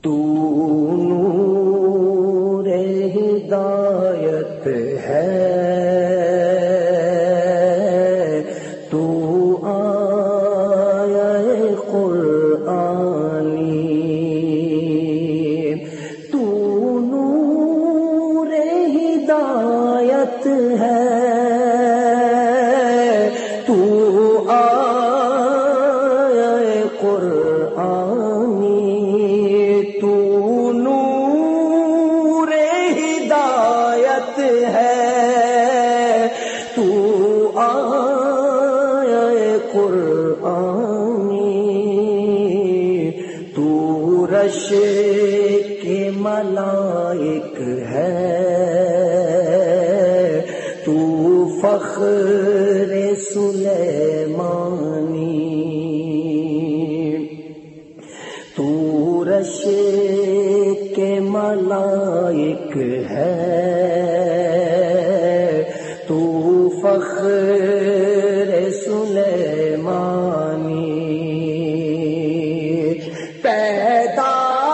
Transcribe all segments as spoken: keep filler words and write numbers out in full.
تو نور ہدایت ہے، تو آیہ قرآنی، تو نور ہدایت ہے، تو آیہ قرآنی، تو نور ہدایت ہے، تو آیہ قرآنی، تو رش کے ملائک ہے، تو فخر سلیمانی، تو رش کے ملائک ہے، تو فخر سلیمانی، پیدا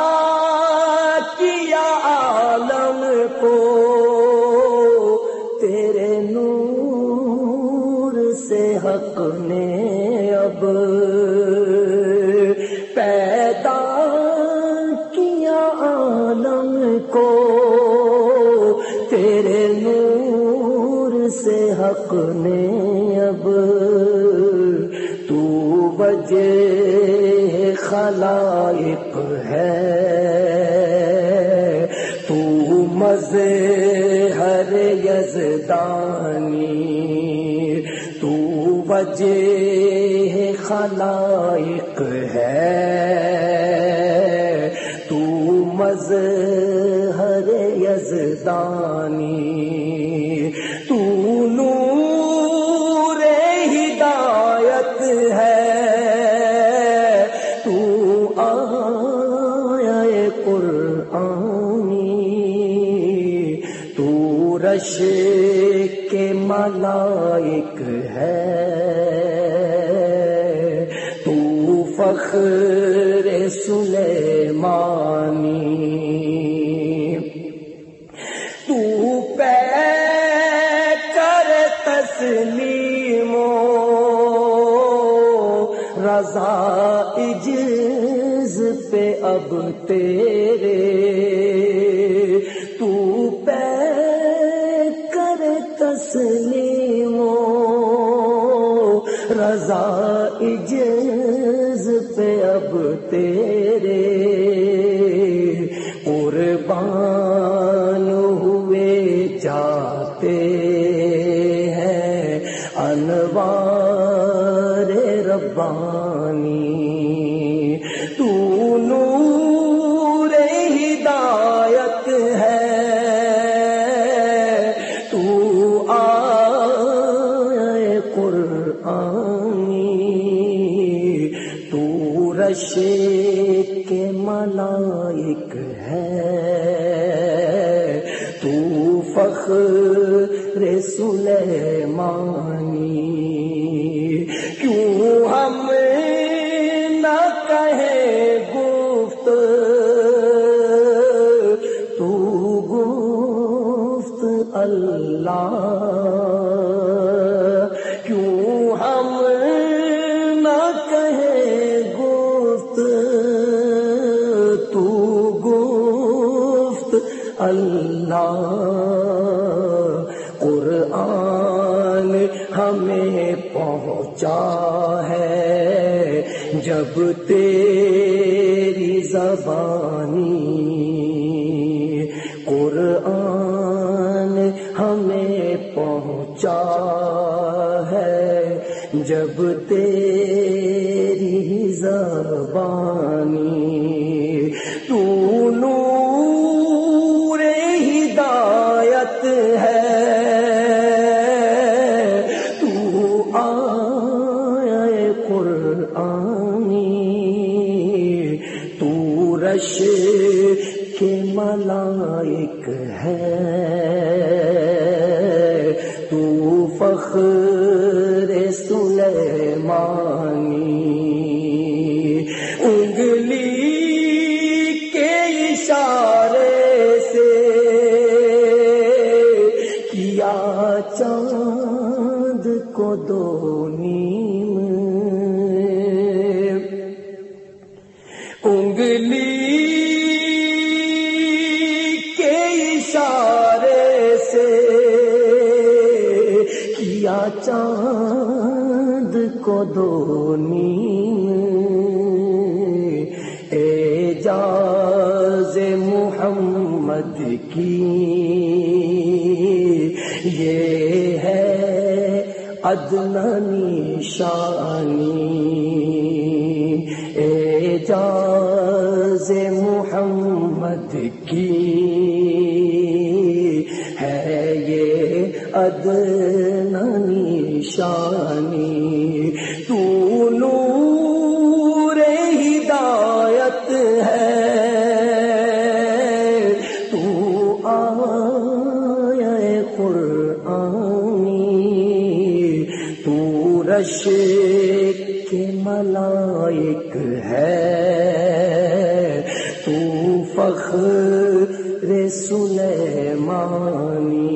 کیا عالم کو تیرے نور سے حق نے، اب پیدا کیا عالم کو تیرے نور سے حق نے، اب تو وجہ خلائق ہے، تو مظہر یزدانی، تو وجہ خلائق ہے، تو مظہر یزدانی، تو نور ہدایت ہے، تو آیہ قرآنی، تو رش کے ملائک ہے، تو فخر سلیمانی، تو پہ کر تسلیم و رضا عجز پہ اب تیرے، تو پہ کر تسلیم و رضا عجز پہ اب تیرے، قربان ہوئے جاتے ہیں انوار ربانی، تو نور ہدایت ہے، تو آیہ قرآنی، تو رش کے ملائک ہے، تو فخر سلیمانی، کیوں ہم نہ کہیں گفت تو گفت اللہ، کیوں ہم نہ کہیں گفت تو گفت اللہ، قرآن ہمیں پہنچا ہے جب تیری زبانی، قرآن ہمیں پہنچا ہے جب تیری زبانی، تو نور ہدایت ہے، تو آیہ قرآنی، تو رش کے ملائک ہے، تو فخر سلیمانی، انگلی کے چاند کو دو نیم اعجاز محمد کی یہ ہے ادنی نشانی اعجاز محمد کی ہے یہ ادنی نشانی تو نور ہدایت ہے تو آیہ قرآنی تو رش کے ملائک ہے تو فخر سلیمانی